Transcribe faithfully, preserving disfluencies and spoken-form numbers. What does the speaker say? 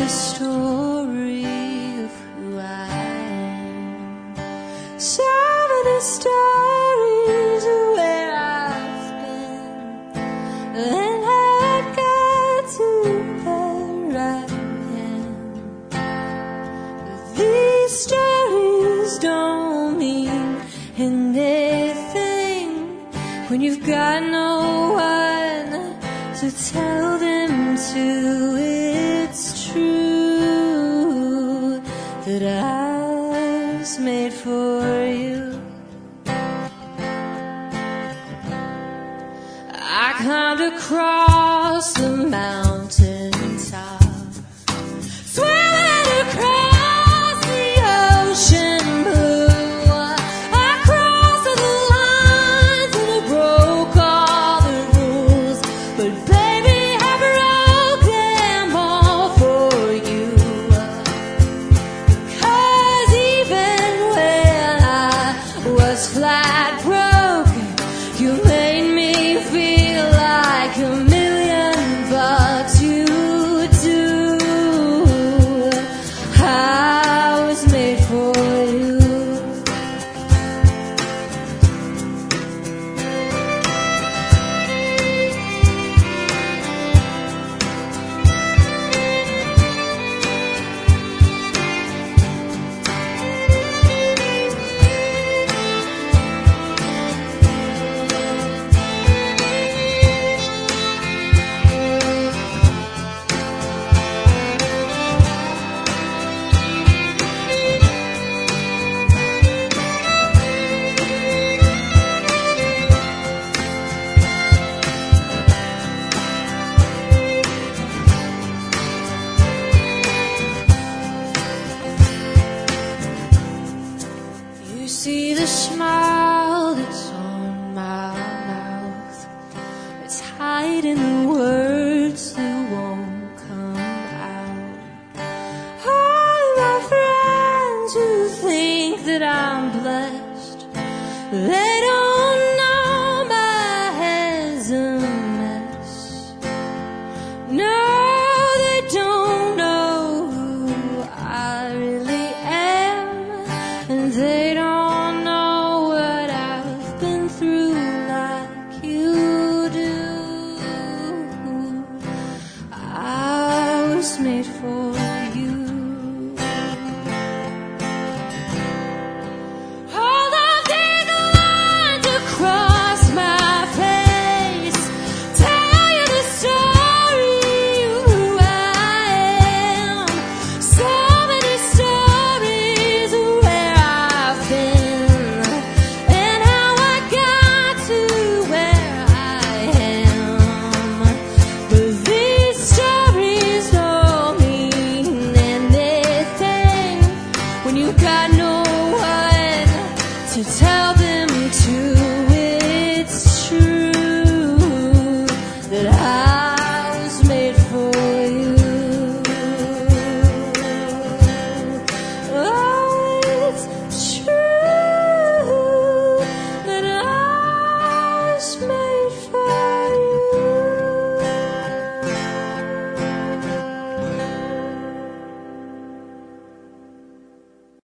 the story of who I am. Some of the stories of where I've been and how I got to where I am. These stories don't mean anything when you've got no one to tell them to. It's true that I was made for you. I climbed across the mountain top, swimming across the ocean blue. I crossed the lines and I broke all the rules, but baby, I broke them all for you. 'Cause even when I was flat broke, you made me feel like a million bucks. You do. I was made for you. You see the smile that's on my mouth, it's hiding the words that won't come out. All my friends who think that I'm blessed, they don't know my head's a mess. No, they don't know who I really am, and they don't know what I've been through like you do. I was made for